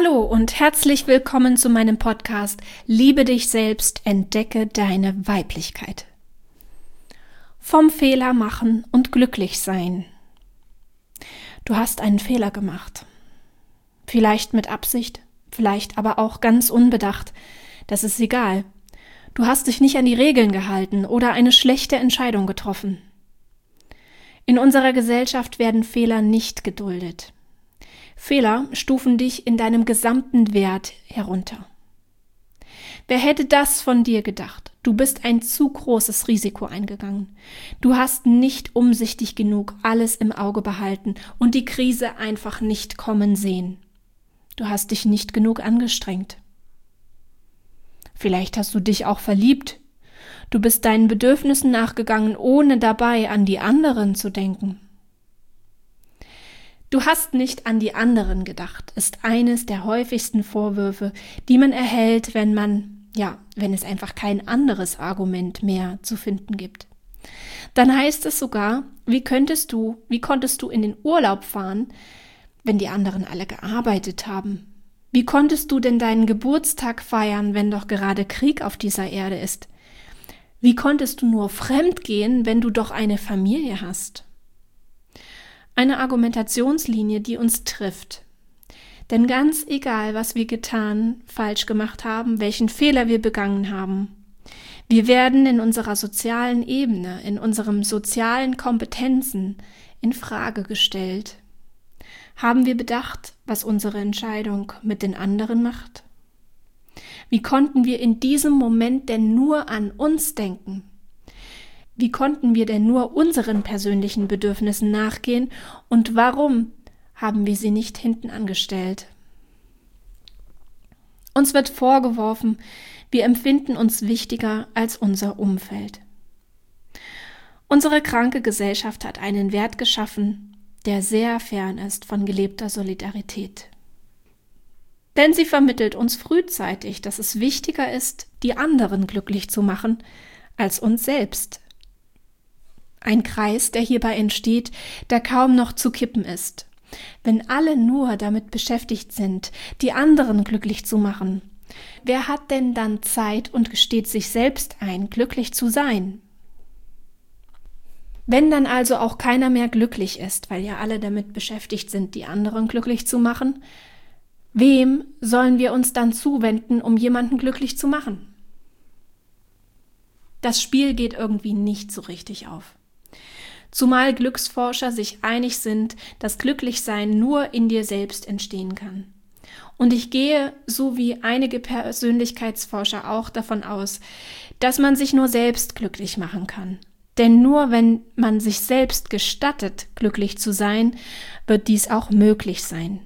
Hallo und herzlich willkommen zu meinem Podcast Liebe dich selbst, entdecke deine Weiblichkeit. Vom Fehler machen und glücklich sein. Du hast einen Fehler gemacht. Vielleicht mit Absicht, vielleicht aber auch ganz unbedacht. Das ist egal. Du hast dich nicht an die Regeln gehalten oder eine schlechte Entscheidung getroffen. In unserer Gesellschaft werden Fehler nicht geduldet. Fehler stufen dich in deinem gesamten Wert herunter. Wer hätte das von dir gedacht? Du bist ein zu großes Risiko eingegangen. Du hast nicht umsichtig genug alles im Auge behalten und die Krise einfach nicht kommen sehen. Du hast dich nicht genug angestrengt. Vielleicht hast du dich auch verliebt. Du bist deinen Bedürfnissen nachgegangen, ohne dabei an die anderen zu denken. Du hast nicht an die anderen gedacht, ist eines der häufigsten Vorwürfe, die man erhält, wenn es einfach kein anderes Argument mehr zu finden gibt. Dann heißt es sogar, wie konntest du in den Urlaub fahren, wenn die anderen alle gearbeitet haben? Wie konntest du denn deinen Geburtstag feiern, wenn doch gerade Krieg auf dieser Erde ist? Wie konntest du nur fremdgehen, wenn du doch eine Familie hast? Eine Argumentationslinie, die uns trifft. Denn ganz egal, was wir falsch gemacht haben, welchen Fehler wir begangen haben, wir werden in unserer sozialen Ebene, in unseren sozialen Kompetenzen in Frage gestellt. Haben wir bedacht, was unsere Entscheidung mit den anderen macht? Wie konnten wir in diesem Moment denn nur an uns denken? Wie konnten wir denn nur unseren persönlichen Bedürfnissen nachgehen und warum haben wir sie nicht hinten angestellt? Uns wird vorgeworfen, wir empfinden uns wichtiger als unser Umfeld. Unsere kranke Gesellschaft hat einen Wert geschaffen, der sehr fern ist von gelebter Solidarität. Denn sie vermittelt uns frühzeitig, dass es wichtiger ist, die anderen glücklich zu machen, als uns selbst. Ein Kreis, der hierbei entsteht, der kaum noch zu kippen ist. Wenn alle nur damit beschäftigt sind, die anderen glücklich zu machen, wer hat denn dann Zeit und gesteht sich selbst ein, glücklich zu sein? Wenn dann also auch keiner mehr glücklich ist, weil ja alle damit beschäftigt sind, die anderen glücklich zu machen, wem sollen wir uns dann zuwenden, um jemanden glücklich zu machen? Das Spiel geht irgendwie nicht so richtig auf. Zumal Glücksforscher sich einig sind, dass Glücklichsein nur in dir selbst entstehen kann. Und ich gehe, so wie einige Persönlichkeitsforscher auch, davon aus, dass man sich nur selbst glücklich machen kann. Denn nur wenn man sich selbst gestattet, glücklich zu sein, wird dies auch möglich sein.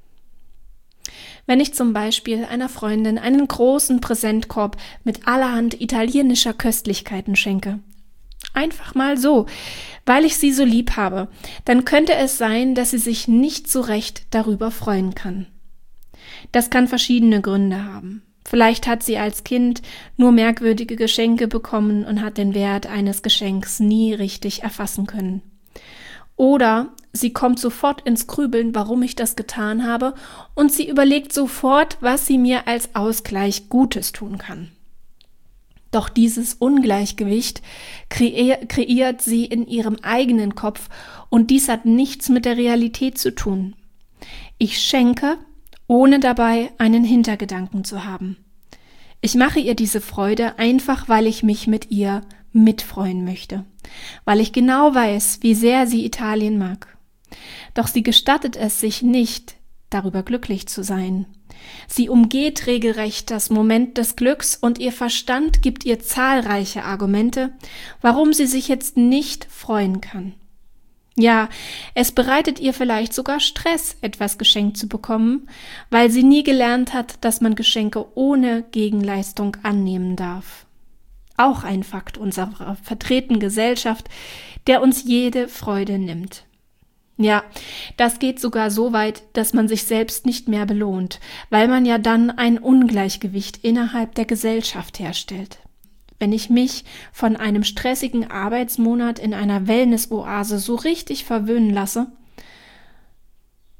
Wenn ich zum Beispiel einer Freundin einen großen Präsentkorb mit allerhand italienischer Köstlichkeiten schenke, einfach mal so, weil ich sie so lieb habe, dann könnte es sein, dass sie sich nicht so recht darüber freuen kann. Das kann verschiedene Gründe haben. Vielleicht hat sie als Kind nur merkwürdige Geschenke bekommen und hat den Wert eines Geschenks nie richtig erfassen können. Oder sie kommt sofort ins Grübeln, warum ich das getan habe, und sie überlegt sofort, was sie mir als Ausgleich Gutes tun kann. Doch dieses Ungleichgewicht kreiert sie in ihrem eigenen Kopf und dies hat nichts mit der Realität zu tun. Ich schenke, ohne dabei einen Hintergedanken zu haben. Ich mache ihr diese Freude einfach, weil ich mich mit ihr mitfreuen möchte, weil ich genau weiß, wie sehr sie Italien mag. Doch sie gestattet es sich nicht, darüber glücklich zu sein. Sie umgeht regelrecht das Moment des Glücks und ihr Verstand gibt ihr zahlreiche Argumente, warum sie sich jetzt nicht freuen kann. Ja, es bereitet ihr vielleicht sogar Stress, etwas geschenkt zu bekommen, weil sie nie gelernt hat, dass man Geschenke ohne Gegenleistung annehmen darf. Auch ein Fakt unserer vertretenen Gesellschaft, der uns jede Freude nimmt. Ja, das geht sogar so weit, dass man sich selbst nicht mehr belohnt, weil man ja dann ein Ungleichgewicht innerhalb der Gesellschaft herstellt. Wenn ich mich von einem stressigen Arbeitsmonat in einer Wellness-Oase so richtig verwöhnen lasse,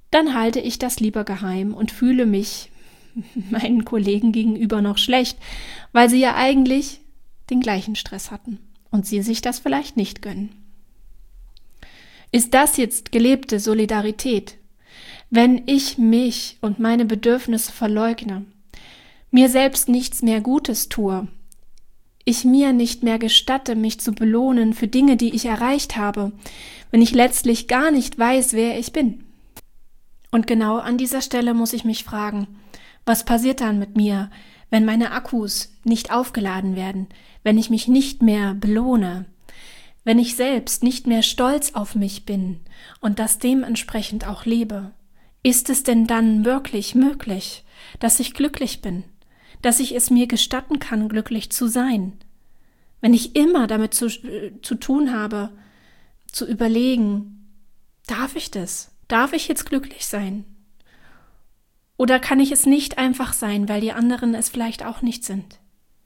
dann halte ich das lieber geheim und fühle mich meinen Kollegen gegenüber noch schlecht, weil sie ja eigentlich den gleichen Stress hatten und sie sich das vielleicht nicht gönnen. Ist das jetzt gelebte Solidarität, wenn ich mich und meine Bedürfnisse verleugne, mir selbst nichts mehr Gutes tue, ich mir nicht mehr gestatte, mich zu belohnen für Dinge, die ich erreicht habe, wenn ich letztlich gar nicht weiß, wer ich bin? Und genau an dieser Stelle muss ich mich fragen, was passiert dann mit mir, wenn meine Akkus nicht aufgeladen werden, wenn ich mich nicht mehr belohne, wenn ich selbst nicht mehr stolz auf mich bin und das dementsprechend auch lebe? Ist es denn dann wirklich möglich, dass ich glücklich bin, dass ich es mir gestatten kann, glücklich zu sein? Wenn ich immer damit zu tun habe, zu überlegen, darf ich das? Darf ich jetzt glücklich sein? Oder kann ich es nicht einfach sein, weil die anderen es vielleicht auch nicht sind?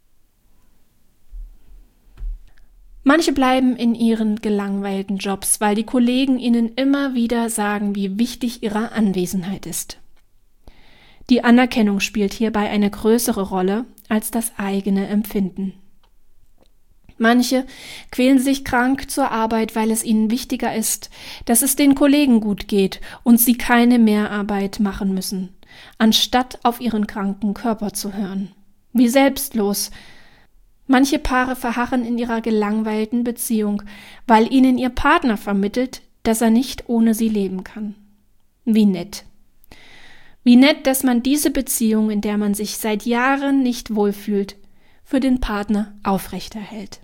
Manche bleiben in ihren gelangweilten Jobs, weil die Kollegen ihnen immer wieder sagen, wie wichtig ihre Anwesenheit ist. Die Anerkennung spielt hierbei eine größere Rolle als das eigene Empfinden. Manche quälen sich krank zur Arbeit, weil es ihnen wichtiger ist, dass es den Kollegen gut geht und sie keine Mehrarbeit machen müssen, anstatt auf ihren kranken Körper zu hören. Wie selbstlos. Manche Paare verharren in ihrer gelangweilten Beziehung, weil ihnen ihr Partner vermittelt, dass er nicht ohne sie leben kann. Wie nett. Wie nett, dass man diese Beziehung, in der man sich seit Jahren nicht wohlfühlt, für den Partner aufrechterhält.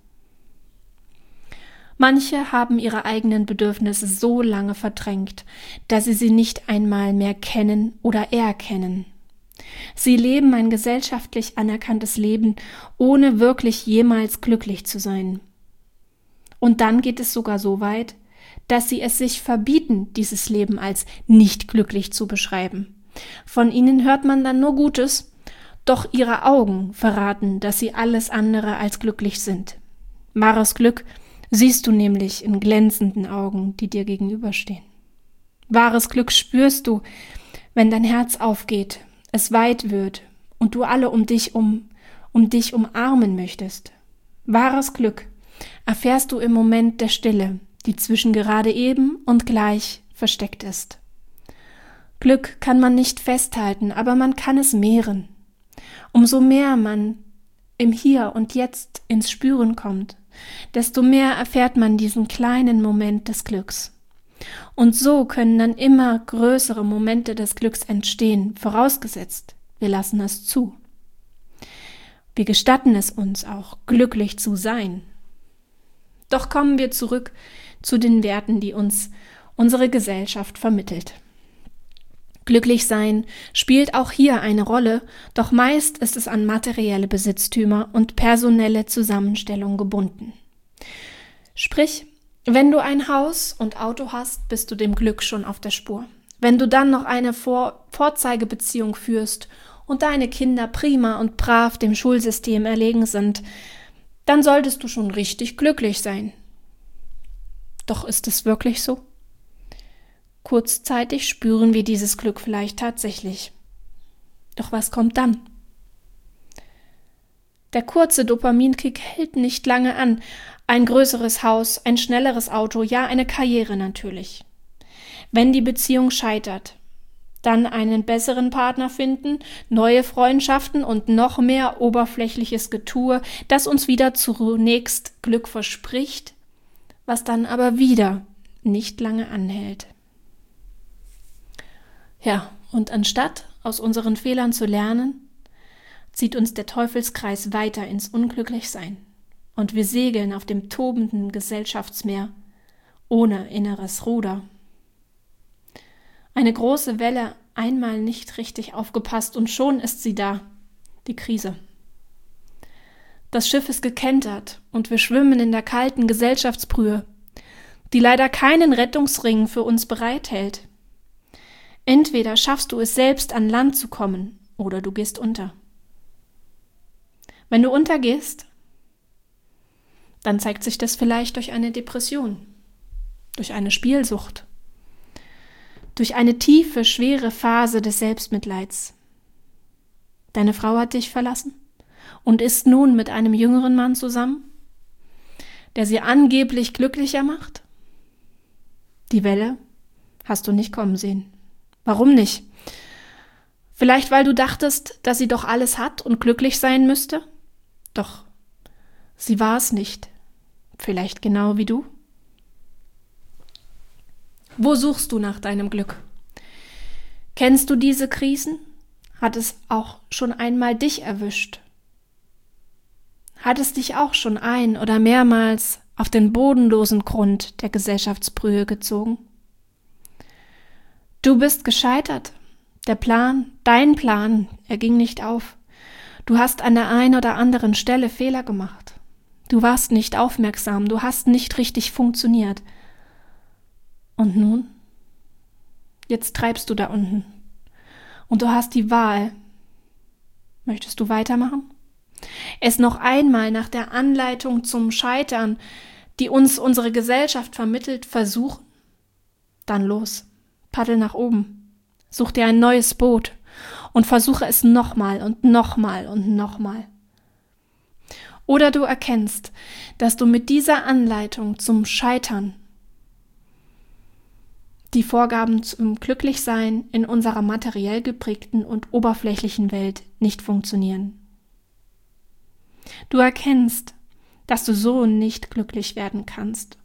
Manche haben ihre eigenen Bedürfnisse so lange verdrängt, dass sie nicht einmal mehr kennen oder erkennen. Sie leben ein gesellschaftlich anerkanntes Leben, ohne wirklich jemals glücklich zu sein. Und dann geht es sogar so weit, dass sie es sich verbieten, dieses Leben als nicht glücklich zu beschreiben. Von ihnen hört man dann nur Gutes, doch ihre Augen verraten, dass sie alles andere als glücklich sind. Wahres Glück siehst du nämlich in glänzenden Augen, die dir gegenüberstehen. Wahres Glück spürst du, wenn dein Herz aufgeht, es weit wird und du alle um dich umarmen möchtest. Wahres Glück erfährst du im Moment der Stille, die zwischen gerade eben und gleich versteckt ist. Glück kann man nicht festhalten, aber man kann es mehren. Umso mehr man im Hier und Jetzt ins Spüren kommt, desto mehr erfährt man diesen kleinen Moment des Glücks. Und so können dann immer größere Momente des Glücks entstehen, vorausgesetzt, wir lassen es zu. Wir gestatten es uns auch, glücklich zu sein. Doch kommen wir zurück zu den Werten, die uns unsere Gesellschaft vermittelt. Glücklich sein spielt auch hier eine Rolle, doch meist ist es an materielle Besitztümer und personelle Zusammenstellung gebunden. Sprich, wenn du ein Haus und Auto hast, bist du dem Glück schon auf der Spur. Wenn du dann noch eine Vorzeigebeziehung führst und deine Kinder prima und brav dem Schulsystem erlegen sind, dann solltest du schon richtig glücklich sein. Doch ist es wirklich so? Kurzzeitig spüren wir dieses Glück vielleicht tatsächlich. Doch was kommt dann? Der kurze Dopaminkick hält nicht lange an. Ein größeres Haus, ein schnelleres Auto, ja, eine Karriere natürlich. Wenn die Beziehung scheitert, dann einen besseren Partner finden, neue Freundschaften und noch mehr oberflächliches Getue, das uns wieder zunächst Glück verspricht, was dann aber wieder nicht lange anhält. Ja, und anstatt aus unseren Fehlern zu lernen, zieht uns der Teufelskreis weiter ins Unglücklichsein und wir segeln auf dem tobenden Gesellschaftsmeer ohne inneres Ruder. Eine große Welle, einmal nicht richtig aufgepasst und schon ist sie da, die Krise. Das Schiff ist gekentert und wir schwimmen in der kalten Gesellschaftsbrühe, die leider keinen Rettungsring für uns bereithält. Entweder schaffst du es selbst an Land zu kommen oder du gehst unter. Wenn du untergehst, dann zeigt sich das vielleicht durch eine Depression, durch eine Spielsucht, durch eine tiefe, schwere Phase des Selbstmitleids. Deine Frau hat dich verlassen und ist nun mit einem jüngeren Mann zusammen, der sie angeblich glücklicher macht? Die Welle hast du nicht kommen sehen. Warum nicht? Vielleicht, weil du dachtest, dass sie doch alles hat und glücklich sein müsste? Doch, sie war es nicht. Vielleicht genau wie du? Wo suchst du nach deinem Glück? Kennst du diese Krisen? Hat es auch schon einmal dich erwischt? Hat es dich auch schon ein- oder mehrmals auf den bodenlosen Grund der Gesellschaftsbrühe gezogen? Du bist gescheitert. Der Plan, dein Plan, er ging nicht auf. Du hast an der einen oder anderen Stelle Fehler gemacht. Du warst nicht aufmerksam, du hast nicht richtig funktioniert. Und nun? Jetzt treibst du da unten. Und du hast die Wahl. Möchtest du weitermachen? Es noch einmal nach der Anleitung zum Scheitern, die uns unsere Gesellschaft vermittelt, versuchen? Dann los, paddel nach oben, such dir ein neues Boot und versuche es nochmal und nochmal und nochmal. Oder du erkennst, dass du mit dieser Anleitung zum Scheitern die Vorgaben zum Glücklichsein in unserer materiell geprägten und oberflächlichen Welt nicht funktionieren. Du erkennst, dass du so nicht glücklich werden kannst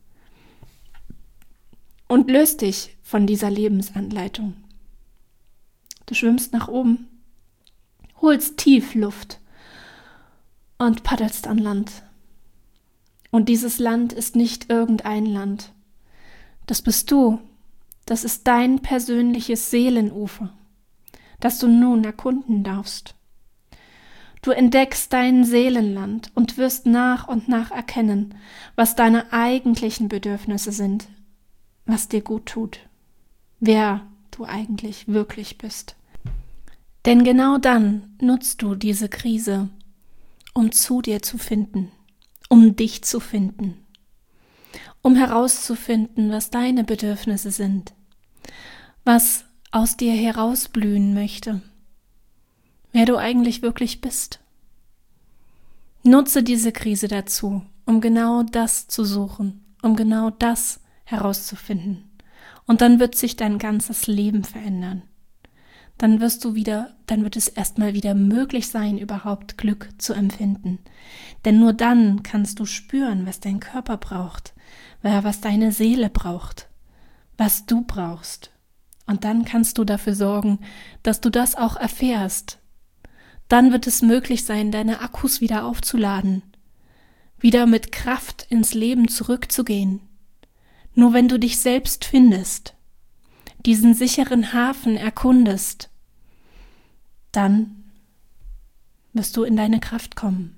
und löst dich von dieser Lebensanleitung. Du schwimmst nach oben, holst tief Luft und paddelst an Land. Und dieses Land ist nicht irgendein Land. Das bist du. Das ist dein persönliches Seelenufer, das du nun erkunden darfst. Du entdeckst dein Seelenland und wirst nach und nach erkennen, was deine eigentlichen Bedürfnisse sind, was dir gut tut, wer du eigentlich wirklich bist. Denn genau dann nutzt du diese Krise, um zu dir zu finden, um dich zu finden, um herauszufinden, was deine Bedürfnisse sind, was aus dir herausblühen möchte, wer du eigentlich wirklich bist. Nutze diese Krise dazu, um genau das zu suchen, um genau das herauszufinden. Und dann wird sich dein ganzes Leben verändern. Dann wird es erstmal wieder möglich sein, überhaupt Glück zu empfinden. Denn nur dann kannst du spüren, was dein Körper braucht, was deine Seele braucht, was du brauchst. Und dann kannst du dafür sorgen, dass du das auch erfährst. Dann wird es möglich sein, deine Akkus wieder aufzuladen, wieder mit Kraft ins Leben zurückzugehen. Nur wenn du dich selbst findest, diesen sicheren Hafen erkundest, dann wirst du in deine Kraft kommen.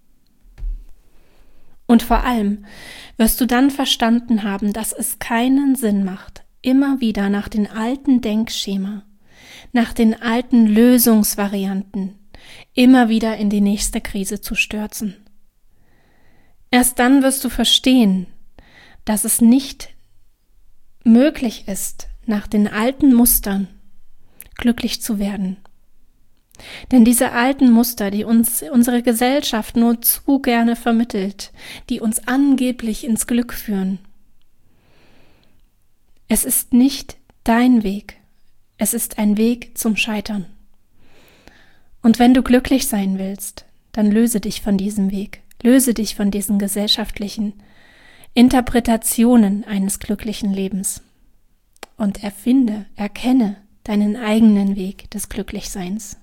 Und vor allem wirst du dann verstanden haben, dass es keinen Sinn macht, immer wieder nach den alten Denkschema, nach den alten Lösungsvarianten, immer wieder in die nächste Krise zu stürzen. Erst dann wirst du verstehen, dass es nicht möglich ist, nach den alten Mustern glücklich zu werden. Denn diese alten Muster, die uns unsere Gesellschaft nur zu gerne vermittelt, die uns angeblich ins Glück führen, es ist nicht dein Weg, es ist ein Weg zum Scheitern. Und wenn du glücklich sein willst, dann löse dich von diesem Weg, löse dich von diesen gesellschaftlichen Interpretationen eines glücklichen Lebens und erkenne deinen eigenen Weg des Glücklichseins.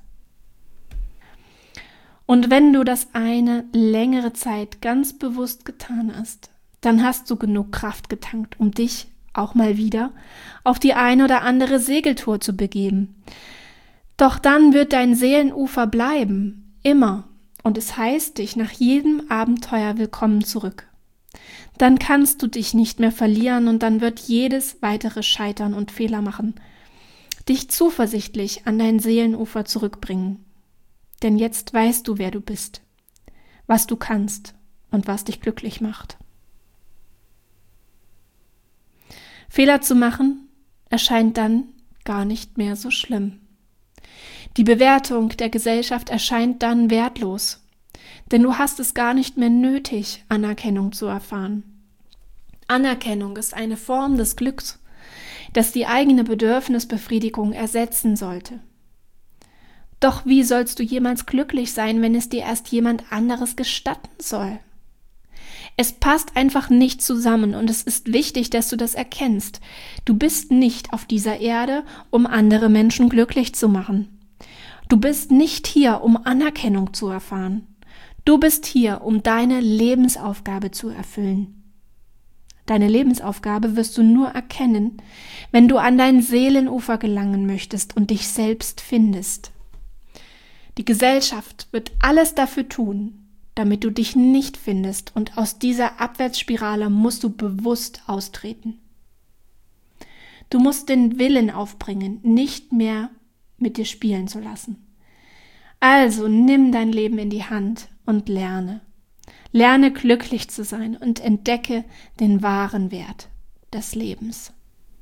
Und wenn du das eine längere Zeit ganz bewusst getan hast, dann hast du genug Kraft getankt, um dich auch mal wieder auf die eine oder andere Segeltour zu begeben. Doch dann wird dein Seelenufer bleiben, immer, und es heißt dich nach jedem Abenteuer willkommen zurück. Dann kannst du dich nicht mehr verlieren und dann wird jedes weitere Scheitern und Fehler machen dich zuversichtlich an dein Seelenufer zurückbringen. Denn jetzt weißt du, wer du bist, was du kannst und was dich glücklich macht. Fehler zu machen erscheint dann gar nicht mehr so schlimm. Die Bewertung der Gesellschaft erscheint dann wertlos, denn du hast es gar nicht mehr nötig, Anerkennung zu erfahren. Anerkennung ist eine Form des Glücks, das die eigene Bedürfnisbefriedigung ersetzen sollte. Doch wie sollst du jemals glücklich sein, wenn es dir erst jemand anderes gestatten soll? Es passt einfach nicht zusammen und es ist wichtig, dass du das erkennst. Du bist nicht auf dieser Erde, um andere Menschen glücklich zu machen. Du bist nicht hier, um Anerkennung zu erfahren. Du bist hier, um deine Lebensaufgabe zu erfüllen. Deine Lebensaufgabe wirst du nur erkennen, wenn du an dein Seelenufer gelangen möchtest und dich selbst findest. Die Gesellschaft wird alles dafür tun, damit du dich nicht findest, und aus dieser Abwärtsspirale musst du bewusst austreten. Du musst den Willen aufbringen, nicht mehr mit dir spielen zu lassen. Also nimm dein Leben in die Hand und lerne. Lerne glücklich zu sein und entdecke den wahren Wert des Lebens.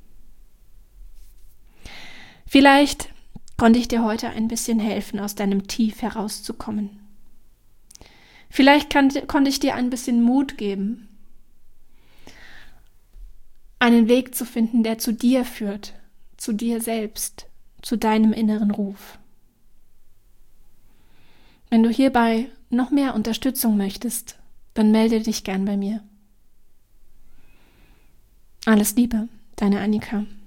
Vielleicht konnte ich dir heute ein bisschen helfen, aus deinem Tief herauszukommen. Vielleicht konnte ich dir ein bisschen Mut geben, einen Weg zu finden, der zu dir führt, zu dir selbst, zu deinem inneren Ruf. Wenn du hierbei noch mehr Unterstützung möchtest, dann melde dich gern bei mir. Alles Liebe, deine Annika.